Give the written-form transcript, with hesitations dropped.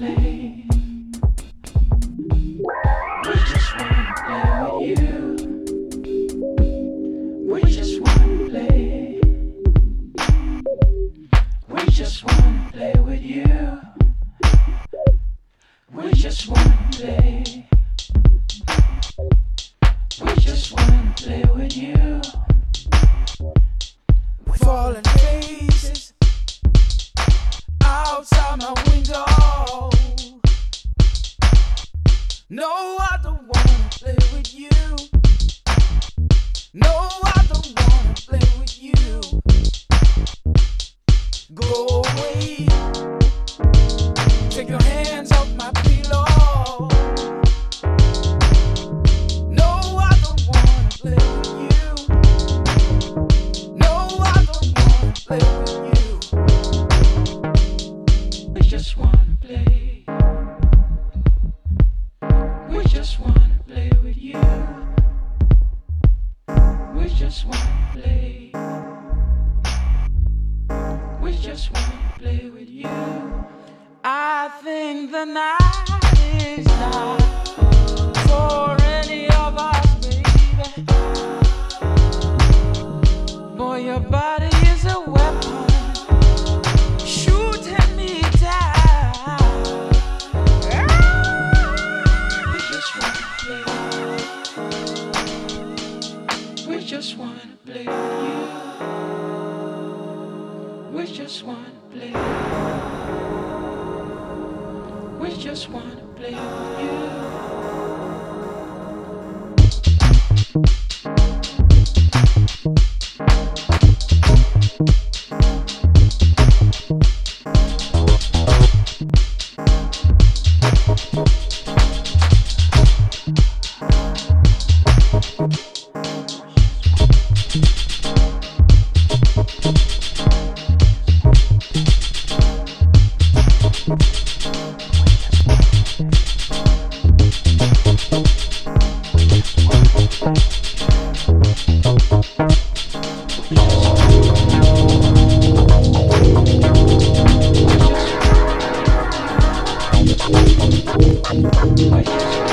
play. We just wanna play with you. We just wanna play. We just wanna play with you. We just wanna play. We just wanna play with you. Falling faces outside my window. No, I don't wanna play with you. No, I don't wanna play with you. Go away. Take your hands off my pillow. No, I don't wanna play with you. No, I don't wanna play with you. We just wanna play. We just wanna play with you. We just wanna play. We just wanna play with you. I think the night is not for any of us, baby. Boy, your body is a weapon, shooting me down. We just wanna play. We just wanna play with you. We just wanna play. We just wanna play with you. We just